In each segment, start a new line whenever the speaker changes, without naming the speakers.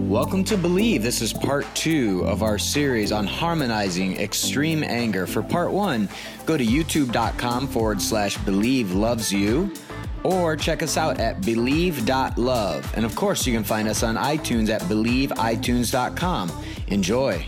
Welcome to Believe. This is part 2 of our series on harmonizing extreme anger. For part 1, go to youtube.com/Believe Loves You or check us out at believe.love. And of course, you can find us on iTunes at believeitunes.com. Enjoy.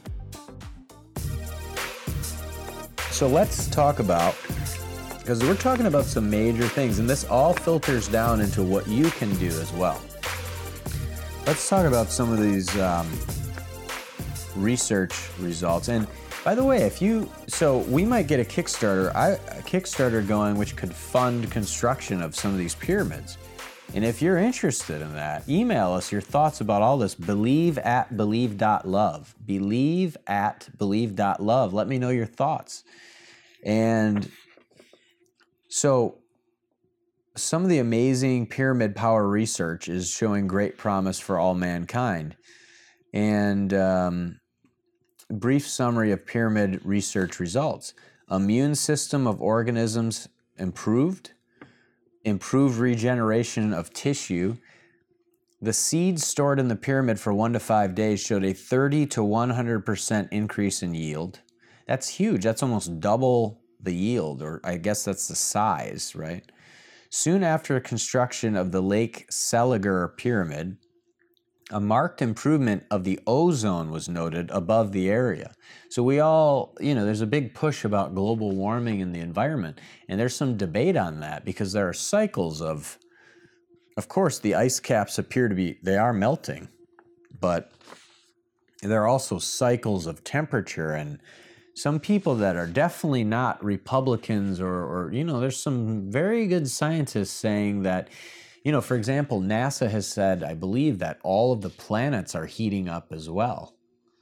So let's talk about, because we're talking about some major things, and this all filters down into what you can do as well. Let's talk about some of these research results. And by the way, so we might get a Kickstarter going, which could fund construction of some of these pyramids. And if you're interested in that, email us your thoughts about all this. Believe@believe.love. Believe@believe.love. Let me know your thoughts. And so some of the amazing pyramid power research is showing great promise for all mankind. And brief summary of pyramid research results. Immune system of organisms improved regeneration of tissue. The seeds stored in the pyramid for 1 to 5 days showed a 30 to 100% increase in yield. That's huge. That's almost double the yield, or I guess that's the size, right? Soon after construction of the Lake Seliger Pyramid, a marked improvement of the ozone was noted above the area. So we all, there's a big push about global warming in the environment, and there's some debate on that because there are cycles of course, the ice caps they are melting, but there are also cycles of temperature, and some people that are definitely not Republicans or there's some very good scientists saying that, for example, NASA has said, I believe, that all of the planets are heating up as well.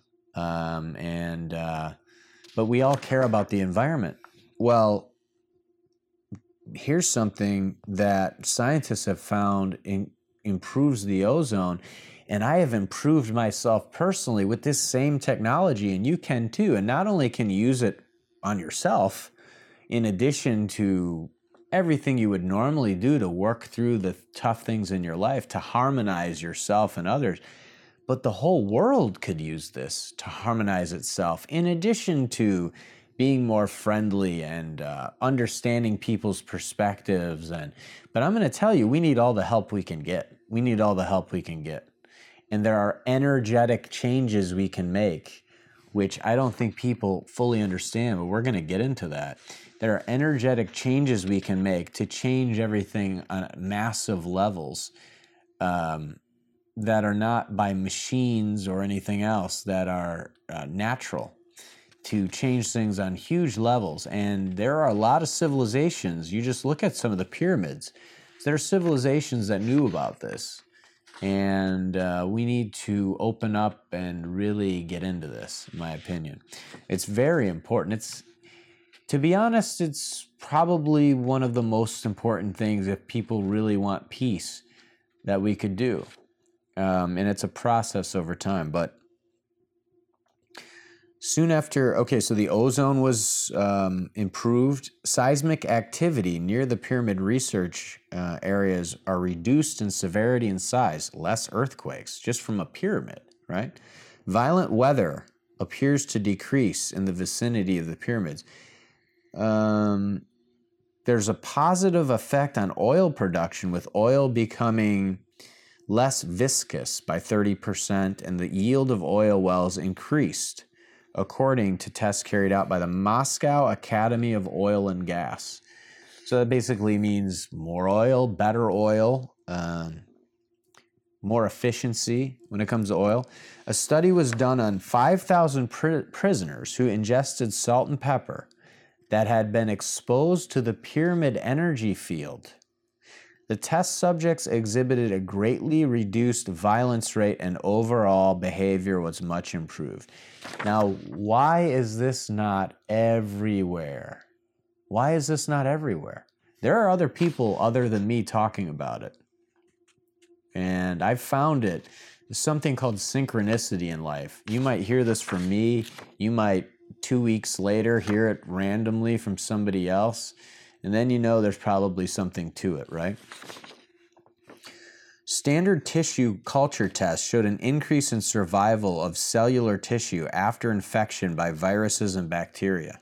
But we all care about the environment. Well, here's something that scientists have found improves the ozone. And I have improved myself personally with this same technology, and you can too. And not only can you use it on yourself, in addition to everything you would normally do to work through the tough things in your life, to harmonize yourself and others, but the whole world could use this to harmonize itself, in addition to being more friendly and understanding people's perspectives. But I'm going to tell you, we need all the help we can get. We need all the help we can get. And there are energetic changes we can make, which I don't think people fully understand, but we're going to get into that. There are energetic changes we can make to change everything on massive levels that are not by machines or anything else, that are natural, to change things on huge levels. And there are a lot of civilizations. You just look at some of the pyramids. There are civilizations that knew about this. And we need to open up and really get into this, in my opinion. It's very important. To be honest, it's probably one of the most important things, if people really want peace, that we could do. And it's a process over time. But soon after, so the ozone was improved. Seismic activity near the pyramid research areas are reduced in severity and size. Less earthquakes, just from a pyramid, right? Violent weather appears to decrease in the vicinity of the pyramids. There's a positive effect on oil production, with oil becoming less viscous by 30%, and the yield of oil wells increased, according to tests carried out by the Moscow Academy of Oil and Gas. So that basically means more oil, better oil, more efficiency when it comes to oil. A study was done on 5,000 prisoners who ingested salt and pepper that had been exposed to the pyramid energy field. The test subjects exhibited a greatly reduced violence rate, and overall behavior was much improved. Now, why is this not everywhere? Why is this not everywhere? There are other people other than me talking about it. And I've found it. There's something called synchronicity in life. You might hear this from me. You might 2 weeks later hear it randomly from somebody else. And then there's probably something to it, right? Standard tissue culture tests showed an increase in survival of cellular tissue after infection by viruses and bacteria.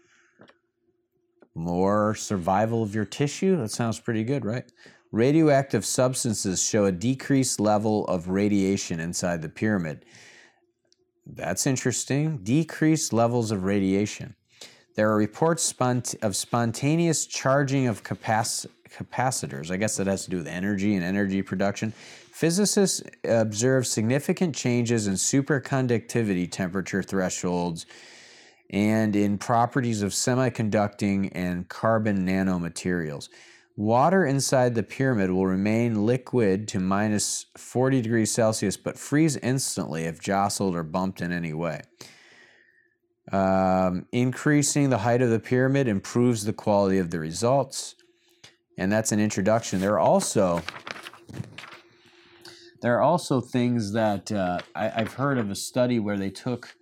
More survival of your tissue? That sounds pretty good, right? Radioactive substances show a decreased level of radiation inside the pyramid. That's interesting. Decreased levels of radiation. There are reports of spontaneous charging of capacitors. I guess that has to do with energy and energy production. Physicists observe significant changes in superconductivity temperature thresholds and in properties of semiconducting and carbon nanomaterials. Water inside the pyramid will remain liquid to minus 40 degrees Celsius, but freeze instantly if jostled or bumped in any way. Increasing the height of the pyramid improves the quality of the results. And that's an introduction. There are also things that I've heard of a study where they took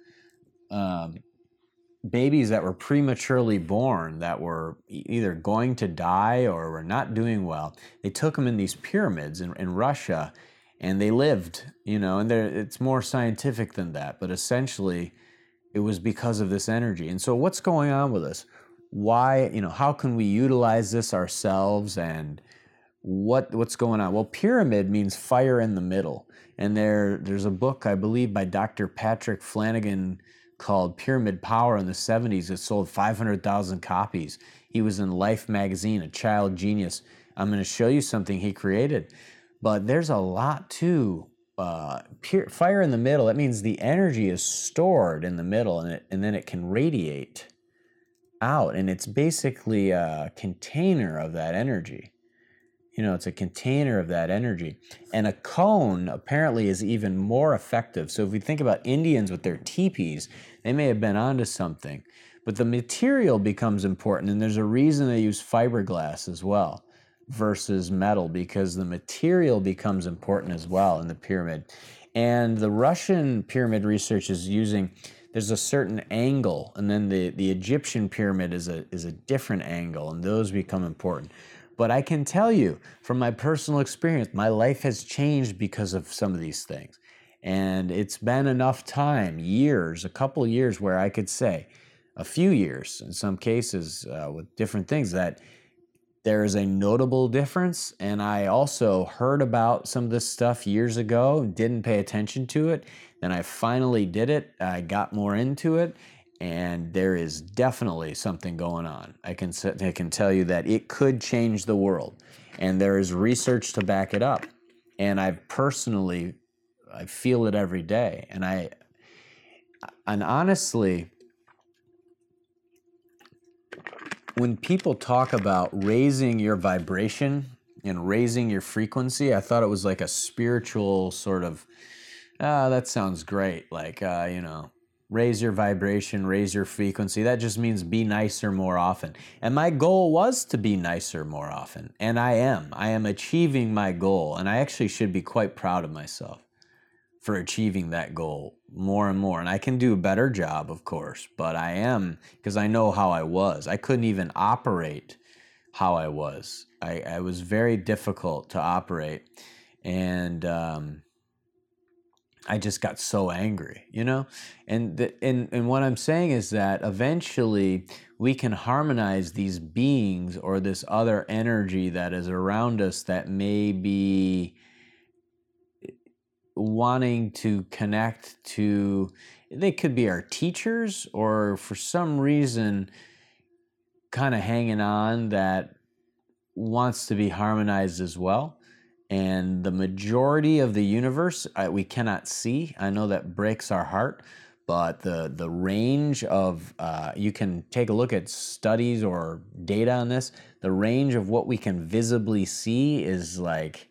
babies that were prematurely born that were either going to die or were not doing well. They took them in these pyramids in Russia, and they lived, and it's more scientific than that, but essentially it was because of this energy. And so what's going on with this? Why, how can we utilize this ourselves, and what's going on? Well, pyramid means fire in the middle. And there's a book, I believe, by Dr. Patrick Flanagan called Pyramid Power in the 70s. It sold 500,000 copies. He was in Life magazine, a child genius. I'm going to show you something he created. But there's a lot to fire in the middle. That means the energy is stored in the middle, and then it can radiate out. And it's basically a container of that energy. It's a container of that energy. And a cone apparently is even more effective. So if we think about Indians with their teepees, they may have been onto something. But the material becomes important, and there's a reason they use fiberglass as well versus metal, because the material becomes important as well in the pyramid. And the Russian pyramid research is there's a certain angle, and then the Egyptian pyramid is a different angle, and those become important. But I can tell you from my personal experience, my life has changed because of some of these things. And it's been enough time, a couple of years, where I could say, a few years in some cases with different things, that there is a notable difference. And I also heard about some of this stuff years ago and didn't pay attention to it. Then I finally did it. I got more into it. And there is definitely something going on. I can tell you that it could change the world. And there is research to back it up. And I feel it every day. And honestly, when people talk about raising your vibration and raising your frequency, I thought it was like a spiritual sort of, that sounds great. Like, raise your vibration, raise your frequency. That just means be nicer more often. And my goal was to be nicer more often. And I am achieving my goal. And I actually should be quite proud of myself for achieving that goal more and more. And I can do a better job, of course, but I am, because I know how I was. I couldn't even operate how I was. I was very difficult to operate. And I just got so angry, And what I'm saying is that eventually we can harmonize these beings or this other energy that is around us that may be wanting to connect to, they could be our teachers, or for some reason kind of hanging on, that wants to be harmonized as well. And the majority of the universe we cannot see. I know that breaks our heart, but the range of, you can take a look at studies or data on this, the range of what we can visibly see is like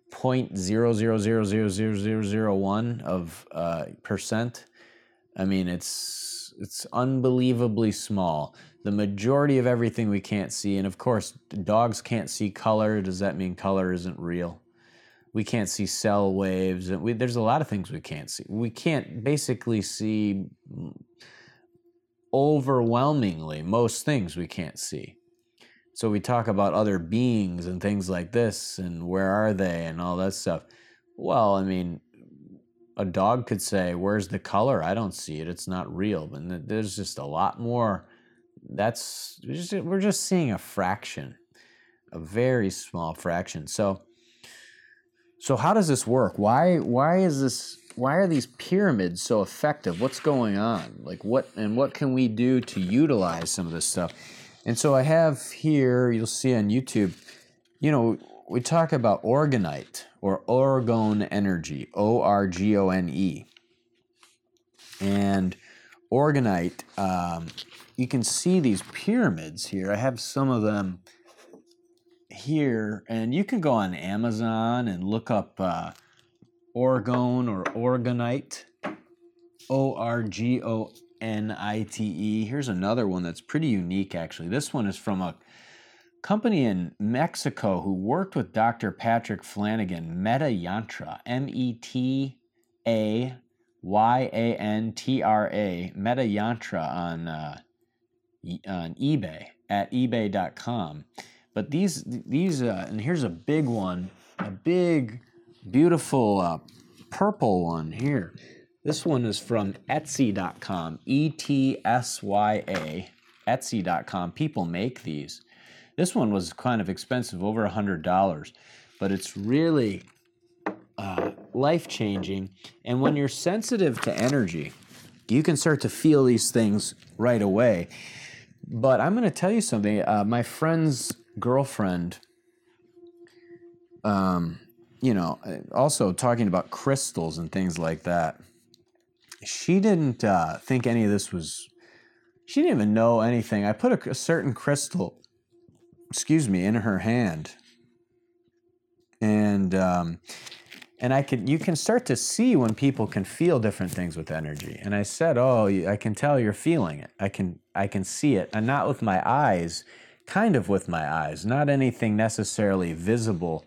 0.0000001 of percent. I mean, it's unbelievably small. The majority of everything we can't see, and of course, dogs can't see color. Does that mean color isn't real? We can't see cell waves. There's a lot of things we can't see. We can't basically see, overwhelmingly, most things we can't see. So we talk about other beings and things like this, and where are they, and all that stuff. Well, I mean, a dog could say, "Where's the color? I don't see it. It's not real." And there's just a lot more. We're just seeing a fraction, a very small fraction. So how does this work? Why are these pyramids so effective? What's going on? Like what can we do to utilize some of this stuff? And so I have here, you'll see on YouTube, we talk about orgonite or orgone energy, ORGONE. And orgonite, you can see these pyramids here. I have some of them here, and you can go on Amazon and look up orgone or orgonite, ORGONITE. Here's another one that's pretty unique, actually. This one is from a company in Mexico who worked with Dr. Patrick Flanagan, Meta Yantra, METAYANTRA, Meta Yantra on eBay, at ebay.com. But these and here's a big one, a big, beautiful purple one here. This one is from Etsy.com, ETSYA, Etsy.com. People make these. This one was kind of expensive, over $100, but it's really life-changing. And when you're sensitive to energy, you can start to feel these things right away. But I'm going to tell you something. My friend's girlfriend, also talking about crystals and things like that, she didn't think any of this was, she didn't even know anything. I put a certain crystal, in her hand. And you can start to see when people can feel different things with energy. And I said, "Oh, I can tell you're feeling it. I can see it, and not with my eyes, kind of with my eyes, not anything necessarily visible.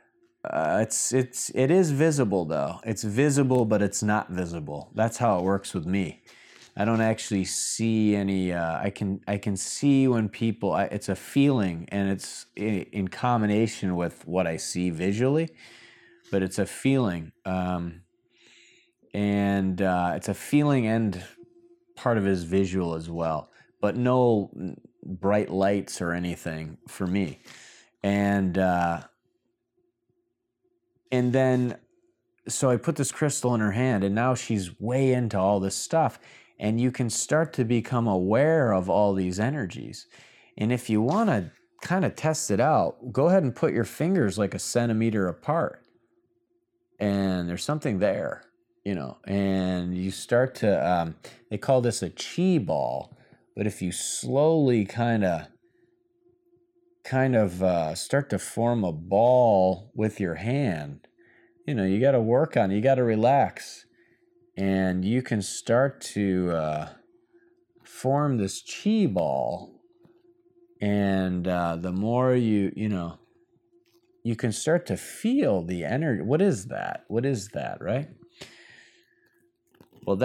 It is visible though. It's visible, but it's not visible. That's how it works with me. I don't actually see any. I can see when people. It's a feeling, and it's in combination with what I see visually, but it's a feeling, and it's a feeling, and part of it is visual as well. But no bright lights or anything for me, and then, so I put this crystal in her hand, and now she's way into all this stuff. And you can start to become aware of all these energies. And if you want to kind of test it out, go ahead and put your fingers like a centimeter apart. And there's something there, and you start to, they call this a chi ball. But if you slowly kind of start to form a ball with your hand, you got to work on it, you got to relax. And you can start to form this chi ball. And the more you can start to feel the energy. What is that? What is that, right? Well,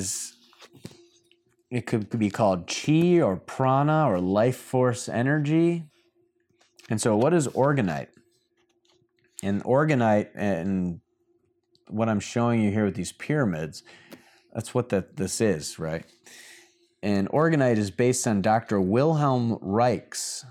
it could be called chi or prana or life force energy. And so what is orgonite? And orgonite, and what I'm showing you here with these pyramids, that's what this is, right? And orgonite is based on Dr. Wilhelm Reich's,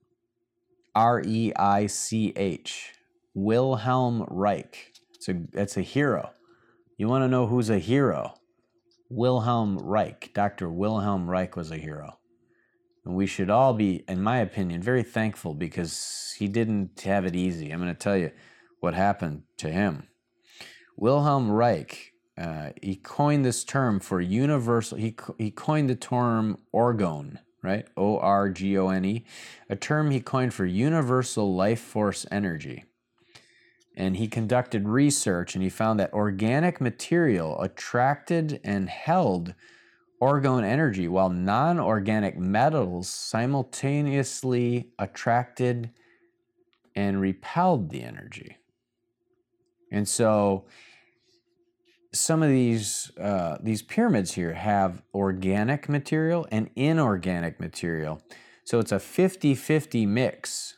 R-E-I-C-H, Wilhelm Reich. It's a hero. You want to know who's a hero? Wilhelm Reich. Dr. Wilhelm Reich was a hero. And we should all be, in my opinion, very thankful, because he didn't have it easy. I'm going to tell you what happened to him. Wilhelm Reich, he coined this term for universal, he coined the term orgone, right? O-R-G-O-N-E, a term he coined for universal life force energy. And he conducted research, and he found that organic material attracted and held orgone energy, while non-organic metals simultaneously attracted and repelled the energy. And so some of these pyramids here have organic material and inorganic material. So it's a 50-50 mix.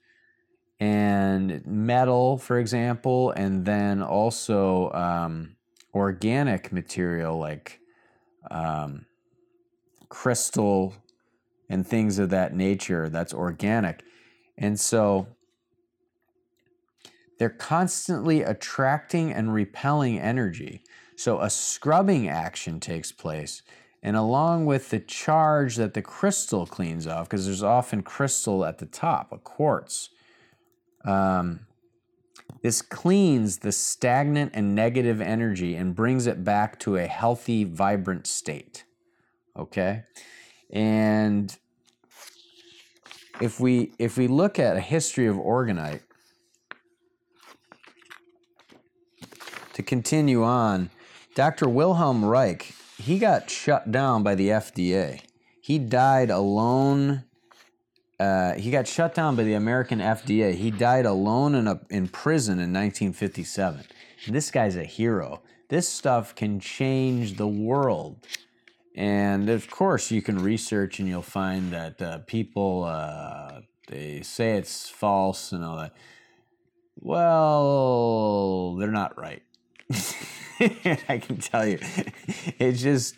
And metal, for example, and then also organic material like crystal and things of that nature that's organic. And so they're constantly attracting and repelling energy. So a scrubbing action takes place. And along with the charge that the crystal cleans off, because there's often crystal at the top, a quartz, this cleans the stagnant and negative energy and brings it back to a healthy, vibrant state. Okay? And if we look at a history of orgonite, to continue on, Dr. Wilhelm Reich, he got shut down by the FDA. He died alone. He got shut down by the American FDA. He died alone in prison in 1957. And this guy's a hero. This stuff can change the world. And of course, you can research and you'll find that people, they say it's false and all that. Well, they're not right. I can tell you, it's just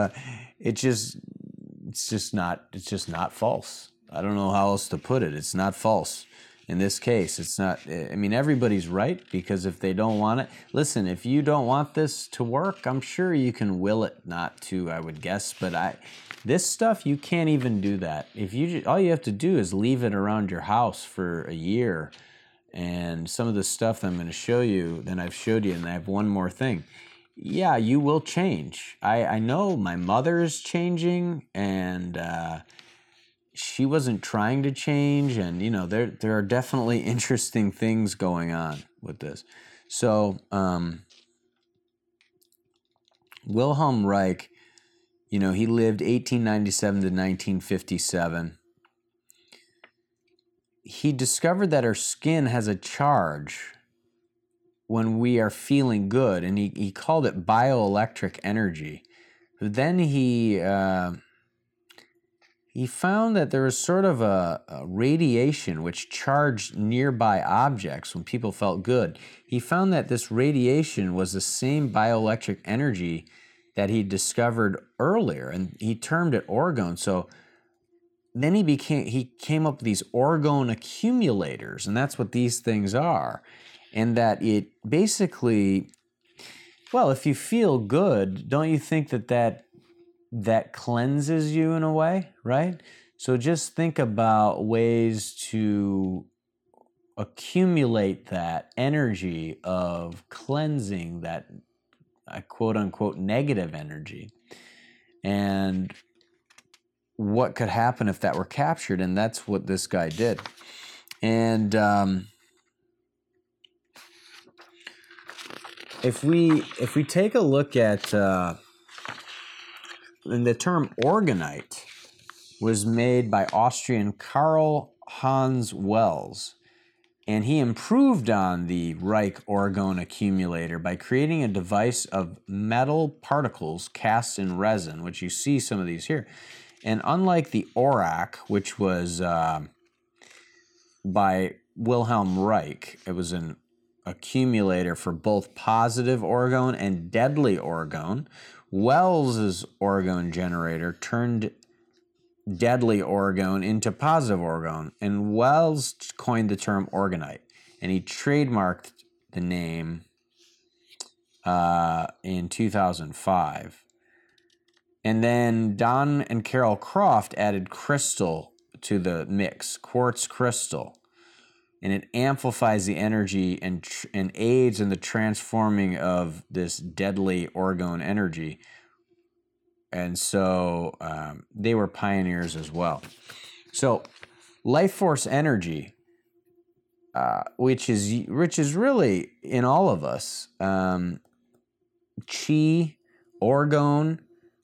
not false. I don't know how else to put it. It's not false. In this case, it's not, I mean, everybody's right, because if they don't want it, listen, if you don't want this to work, I'm sure you can will it not to, I would guess, but this stuff, you can't even do that. All you have to do is leave it around your house for a year. And some of the stuff I'm going to show you, then I've showed you, and I have one more thing. Yeah, you will change. I know my mother's changing, and she wasn't trying to change, and you know there are definitely interesting things going on with this. So Wilhelm Reich, you know, he lived 1897 to 1957. He discovered that our skin has a charge when we are feeling good, and he called it bioelectric energy. But then he found that there was sort of a radiation which charged nearby objects when people felt good. He found that this radiation was the same bioelectric energy that he discovered earlier, and he termed it orgone. So then he came up with these orgone accumulators, and that's what these things are. And that it basically, well, if you feel good, don't you think that cleanses you in a way, right? So just think about ways to accumulate that energy of cleansing that quote unquote negative energy. And what could happen if that were captured, and that's what this guy did. And if we take a look at, and the term orgonite was made by Austrian Karl Hans Wells, and he improved on the Reich orgone accumulator by creating a device of metal particles cast in resin, which you see some of these here. And unlike the ORAC, which was by Wilhelm Reich, it was an accumulator for both positive orgone and deadly orgone. Wells's orgone generator turned deadly orgone into positive orgone, and Wells coined the term orgonite, and he trademarked the name in 2005. And then Don and Carol Croft added crystal to the mix, quartz crystal, and it amplifies the energy and aids in the transforming of this deadly orgone energy. And so they were pioneers as well. So life force energy, which is really in all of us, chi, orgone,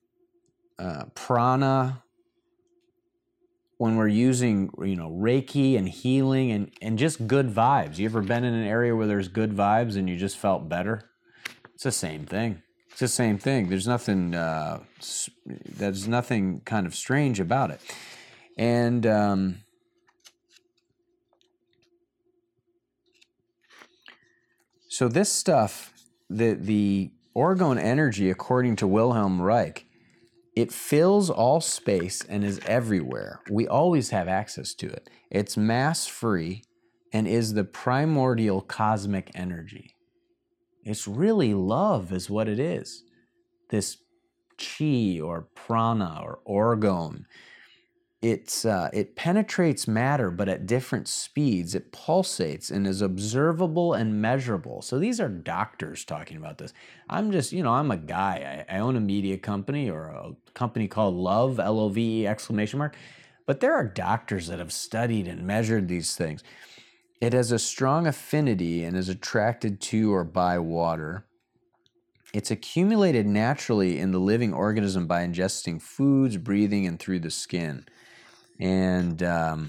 prana, when we're using, Reiki and healing and just good vibes. You ever been in an area where there's good vibes and you just felt better? It's the same thing. It's the same thing. There's nothing kind of strange about it. And so this stuff, the orgone energy, according to Wilhelm Reich, it fills all space and is everywhere. We always have access to it. It's mass-free and is the primordial cosmic energy. It's really love is what it is. This chi or prana or orgone. It penetrates matter, but at different speeds. It pulsates and is observable and measurable. So these are doctors talking about this. I'm just, I'm a guy. I own a media company, or a company called Love, L-O-V-E exclamation mark. But there are doctors that have studied and measured these things. It has a strong affinity and is attracted to or by water. It's accumulated naturally in the living organism by ingesting foods, breathing, and through the skin. And there's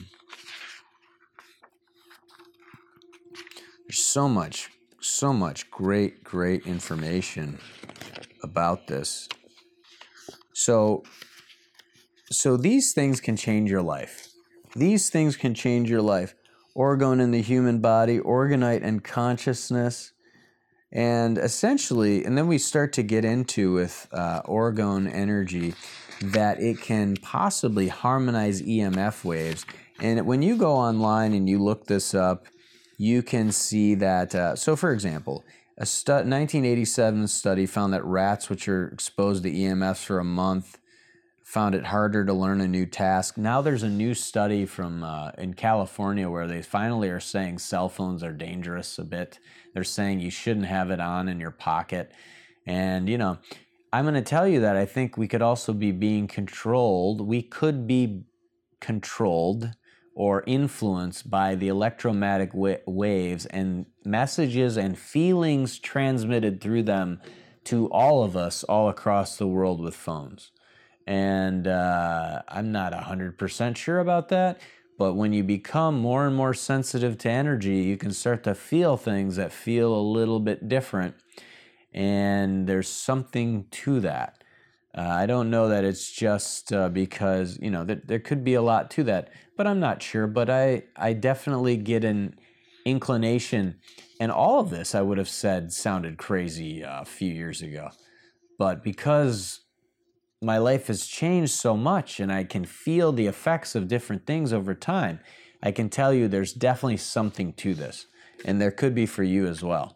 so much great information about this. So these things can change your life. These things can change your life. Orgone in the human body, orgonite and consciousness. And essentially, and then we start to get into with orgone energy, that it can possibly harmonize EMF waves. And when you go online and you look this up, you can see that, so for example, a 1987 study found that rats which are exposed to EMFs for a month found it harder to learn a new task. Now there's a new study from in California where they finally are saying cell phones are dangerous a bit. They're saying you shouldn't have it on in your pocket. And, I'm going to tell you that I think we could also be being controlled. We could be controlled or influenced by the electromagnetic waves and messages and feelings transmitted through them to all of us all across the world with phones. And I'm not 100% sure about that, but when you become more and more sensitive to energy, you can start to feel things that feel a little bit different. And there's something to that. I don't know that it's just because, there could be a lot to that, but I'm not sure. But I definitely get an inclination. And all of this, I would have said, sounded crazy a few years ago. But because my life has changed so much and I can feel the effects of different things over time, I can tell you there's definitely something to this. And there could be for you as well.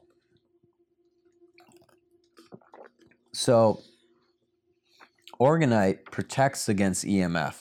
So, orgonite protects against EMF.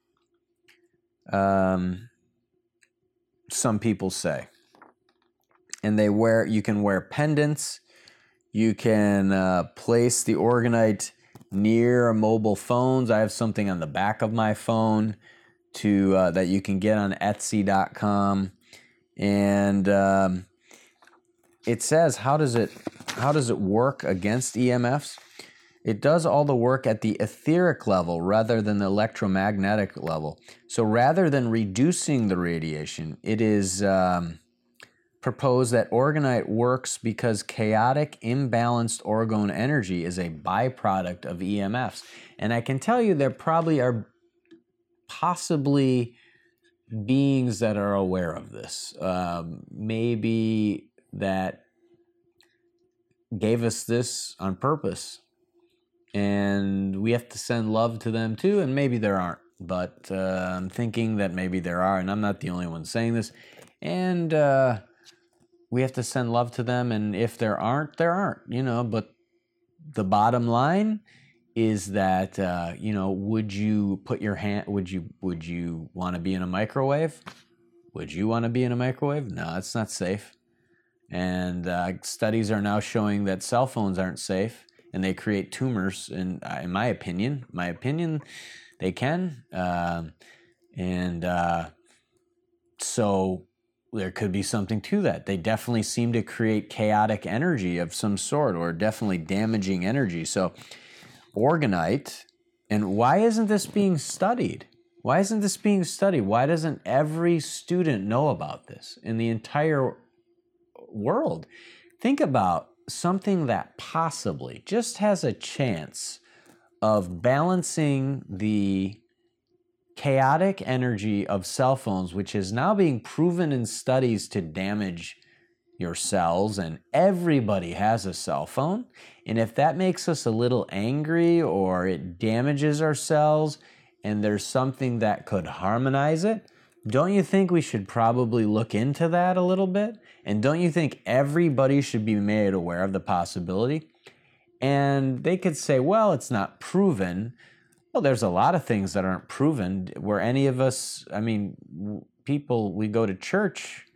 Some people say. And you can wear pendants. You can place the orgonite near mobile phones. I have something on the back of my phone that you can get on Etsy.com. And it says, how does it work against EMFs? It does all the work at the etheric level rather than the electromagnetic level. So rather than reducing the radiation, it is proposed that orgonite works because chaotic, imbalanced orgone energy is a byproduct of EMFs. And I can tell you there probably are possibly beings that are aware of this. Maybe that gave us this on purpose. And we have to send love to them too, and maybe there aren't. But I'm thinking that maybe there are, and I'm not the only one saying this. And we have to send love to them, and if there aren't, there aren't, But the bottom line is that, would you put your hand, would you want to be in a microwave? Would you want to be in a microwave? No, it's not safe. And studies are now showing that cell phones aren't safe. And they create tumors, in my opinion, they can. So there could be something to that. They definitely seem to create chaotic energy of some sort, or definitely damaging energy. So orgonite, and why isn't this being studied? Why isn't this being studied? Why doesn't every student know about this in the entire world? Think about something that possibly just has a chance of balancing the chaotic energy of cell phones, which is now being proven in studies to damage your cells, and everybody has a cell phone. And if that makes us a little angry or it damages our cells and there's something that could harmonize it, don't you think we should probably look into that a little bit? And don't you think everybody should be made aware of the possibility? And they could say, well, it's not proven. Well, there's a lot of things that aren't proven. Where any of us, I mean, people, we go to church,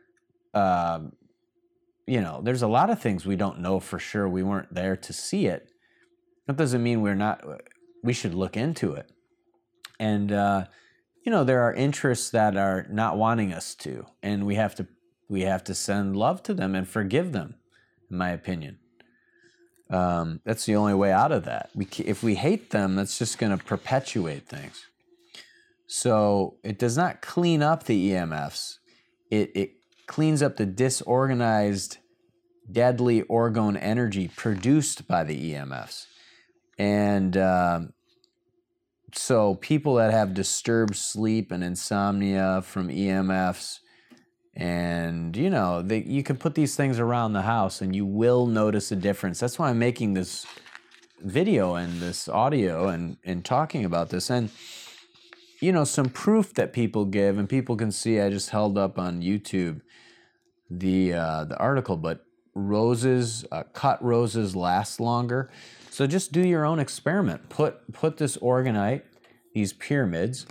you know, there's a lot of things we don't know for sure. We weren't there to see it. That doesn't mean we should look into it. And, you know, there are interests that are not wanting us to, and we have to send love to them and forgive them, in my opinion. That's the only way out of that. If we hate them, that's just going to perpetuate things. So it does not clean up the EMFs. It cleans up the disorganized, deadly orgone energy produced by the EMFs. And so people that have disturbed sleep and insomnia from EMFs, and you know, you can put these things around the house and you will notice a difference. That's why I'm making this video and this audio and talking about this. And you know, some proof that people give, and people can see, I just held up on YouTube the article, but roses, cut roses last longer. So just do your own experiment. Put this orgonite, these pyramids,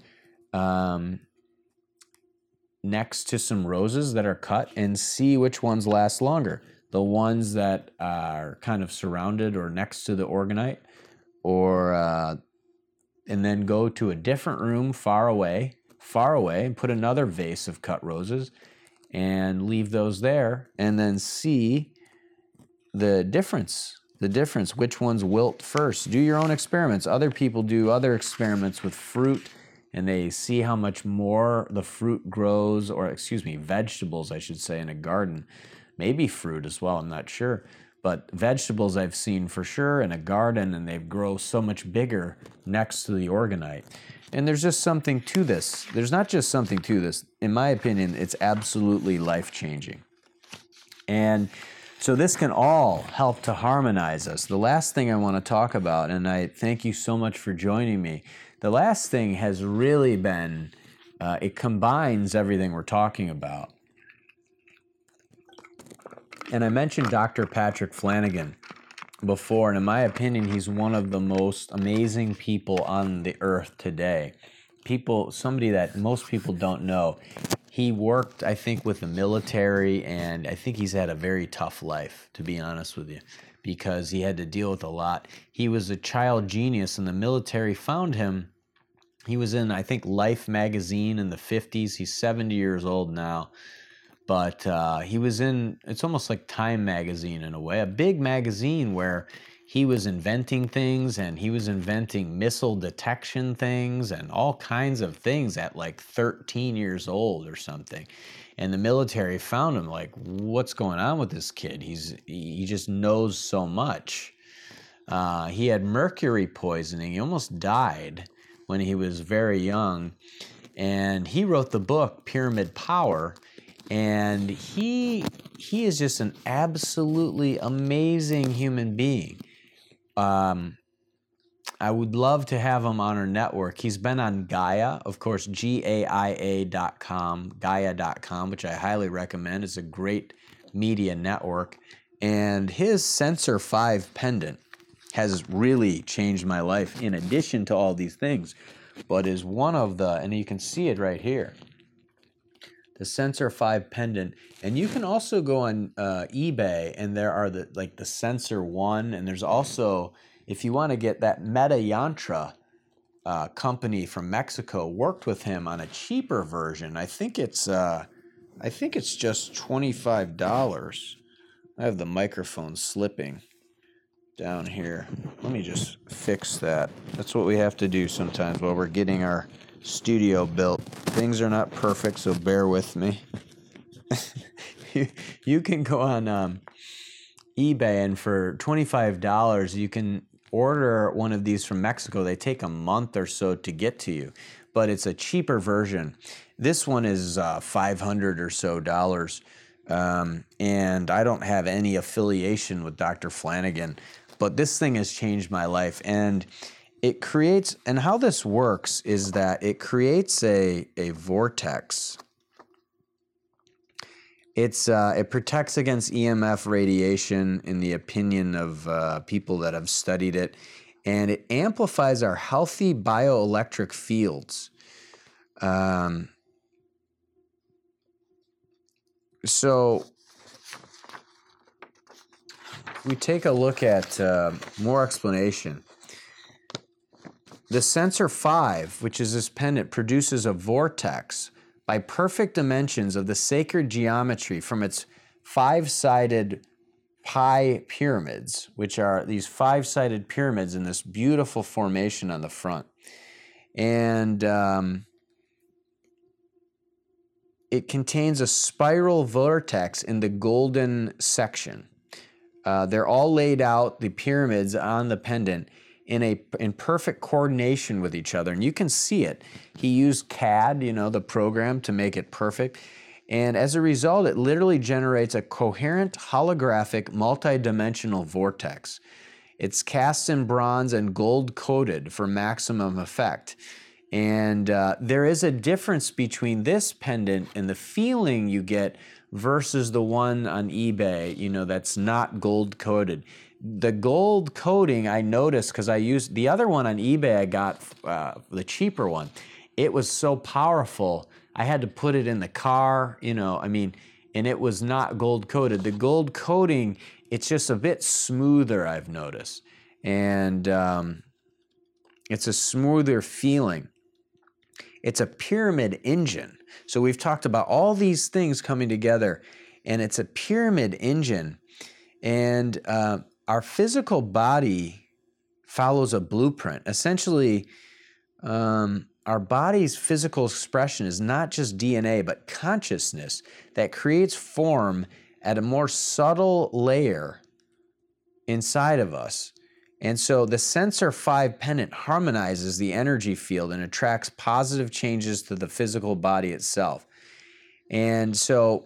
next to some roses that are cut, and see which ones last longer. The ones that are kind of surrounded or next to the orgonite, or and then go to a different room far away, and put another vase of cut roses and leave those there, and then see the difference, which ones wilt first. Do your own experiments. Other people do other experiments with fruit, and they see how much more the fruit grows, or excuse me, vegetables, I should say, in a garden. Maybe fruit as well, I'm not sure. But vegetables I've seen for sure in a garden, and they grow so much bigger next to the orgonite. And there's just something to this. There's not just something to this. In my opinion, it's absolutely life-changing. And so this can all help to harmonize us. The last thing I want to talk about, and I thank you so much for joining me, the last thing has really been, it combines everything we're talking about. And I mentioned Dr. Patrick Flanagan before, and in my opinion, he's one of the most amazing people on the earth today. Somebody that most people don't know. He worked, I think, with the military, and I think he's had a very tough life, to be honest with you, because he had to deal with a lot. He was a child genius, and the military found him. He was in, I think, Life magazine in the 50s. He's 70 years old now. But he was in, it's almost like Time magazine in a way, a big magazine where he was inventing things, and he was inventing missile detection things and all kinds of things at like 13 years old or something. And the military found him, like, what's going on with this kid? He just knows so much. He had mercury poisoning. He almost died when he was very young. And he wrote the book, Pyramid Power. And he is just an absolutely amazing human being. I would love to have him on our network. He's been on Gaia, of course, GAIA.com, Gaia.com, which I highly recommend. It's a great media network. And his Sensor 5 pendant has really changed my life, in addition to all these things, but is one of the, and you can see it right here, the Sensor 5 pendant. And you can also go on eBay, and there are the Sensor 1, and there's also, if you want to get that Meta Yantra company from Mexico, worked with him on a cheaper version. I think it's just $25. I have the microphone slipping down here. Let me just fix that. That's what we have to do sometimes while we're getting our studio built. Things are not perfect, so bear with me. You can go on eBay, and for $25 you can order one of these from Mexico. They take a month or so to get to you, but it's a cheaper version. This one is $500 or so dollars. And I don't have any affiliation with Dr. Flanagan, but this thing has changed my life. And it creates, and how this works is that it creates a vortex. It protects against EMF radiation in the opinion of people that have studied it, and it amplifies our healthy bioelectric fields. So we take a look at more explanation. The Sensor 5, which is this pendant, produces a vortex by perfect dimensions of the sacred geometry from its five-sided pi pyramids, which are these five-sided pyramids in this beautiful formation on the front. And it contains a spiral vortex in the golden section. They're all laid out, the pyramids on the pendant, in perfect coordination with each other, and you can see it. He used CAD, the program, to make it perfect, and as a result, it literally generates a coherent, holographic, multidimensional vortex. It's cast in bronze and gold coated for maximum effect. And there is a difference between this pendant and the feeling you get versus the one on eBay, that's not gold coated. The gold coating I noticed because I used the other one on eBay. I got the cheaper one. It was so powerful. I had to put it in the car, and it was not gold coated. The gold coating, it's just a bit smoother, I've noticed. And it's a smoother feeling. It's a pyramid engine. So we've talked about all these things coming together, and it's a pyramid engine. And our physical body follows a blueprint. Essentially, our body's physical expression is not just DNA, but consciousness that creates form at a more subtle layer inside of us. And so the Sensor 5 pendant harmonizes the energy field and attracts positive changes to the physical body itself. And so,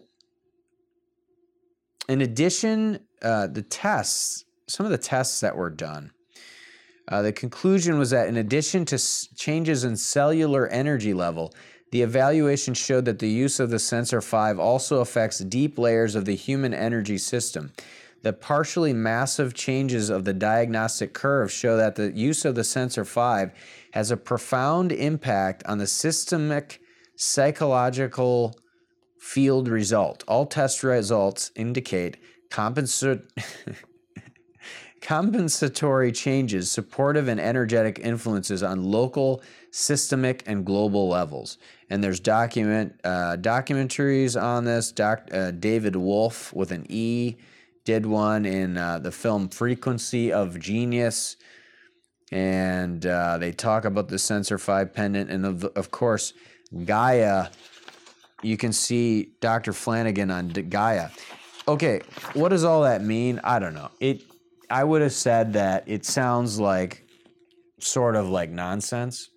in addition, some of the tests that were done, the conclusion was that in addition to changes in cellular energy level, the evaluation showed that the use of the Sensor 5 also affects deep layers of the human energy system. The partially massive changes of the diagnostic curve show that the use of the Sensor 5 has a profound impact on the systemic psychological field result. All test results indicate compensatory changes, supportive and energetic influences on local, systemic, and global levels. And there's documentaries on this. David Wolf with an E did one in the film Frequency of Genius. And they talk about the Sensor 5 pendant. And of course, Gaia, you can see Dr. Flanagan on Gaia. Okay, what does all that mean? I don't know. I would have said that it sounds like sort of like nonsense.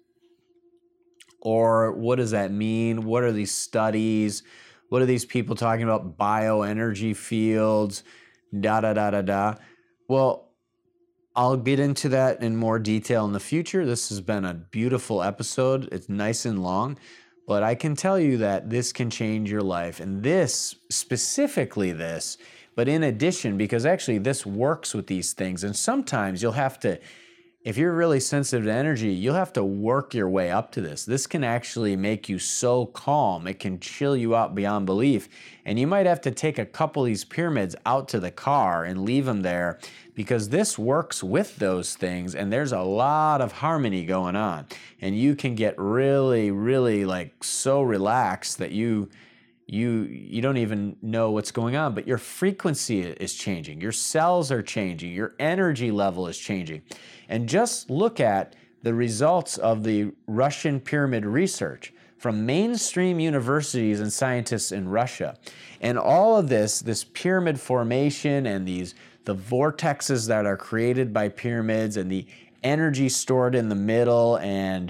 Or what does that mean? What are these studies? What are these people talking about? Bioenergy fields, da-da-da-da-da. Well, I'll get into that in more detail in the future. This has been a beautiful episode. It's nice and long. But I can tell you that this can change your life. And this, specifically this, but in addition, because actually this works with these things. And sometimes you'll have to, if you're really sensitive to energy, you'll have to work your way up to this. This can actually make you so calm. It can chill you out beyond belief. And you might have to take a couple of these pyramids out to the car and leave them there because this works with those things. And there's a lot of harmony going on. And you can get really, really like so relaxed that you don't even know what's going on, but your frequency is changing. Your cells are changing. Your energy level is changing. And just look at the results of the Russian pyramid research from mainstream universities and scientists in Russia. And all of this pyramid formation and the vortexes that are created by pyramids and the energy stored in the middle and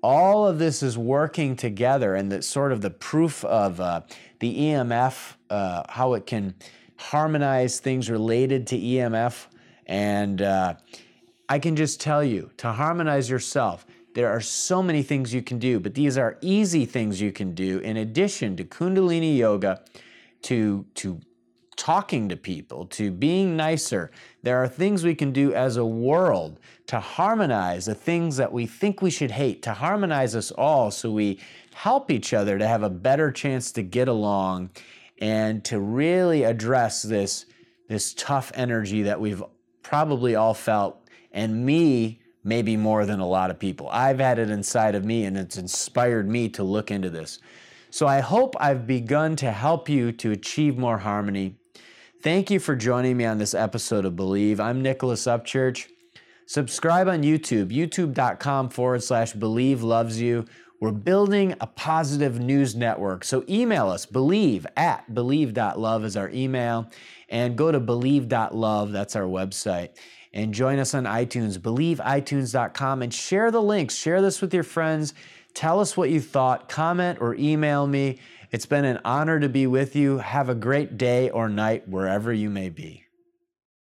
all of this is working together, and that sort of the proof of the EMF, how it can harmonize things related to EMF. And I can just tell you, to harmonize yourself, there are so many things you can do, but these are easy things you can do in addition to Kundalini Yoga, to talking to people, to being nicer. There are things we can do as a world to harmonize the things that we think we should hate, to harmonize us all so we help each other to have a better chance to get along and to really address this tough energy that we've probably all felt, and me, maybe more than a lot of people. I've had it inside of me, and it's inspired me to look into this. So I hope I've begun to help you to achieve more harmony. Thank you for joining me on this episode of Believe. I'm Nicholas Upchurch. Subscribe on YouTube, youtube.com/Believe Loves You. We're building a positive news network. So email us, believe@believe.love is our email, and go to believe.love, that's our website. And join us on iTunes, believeitunes.com, and share the links. Share this with your friends. Tell us what you thought. Comment or email me. It's been an honor to be with you. Have a great day or night wherever you may be.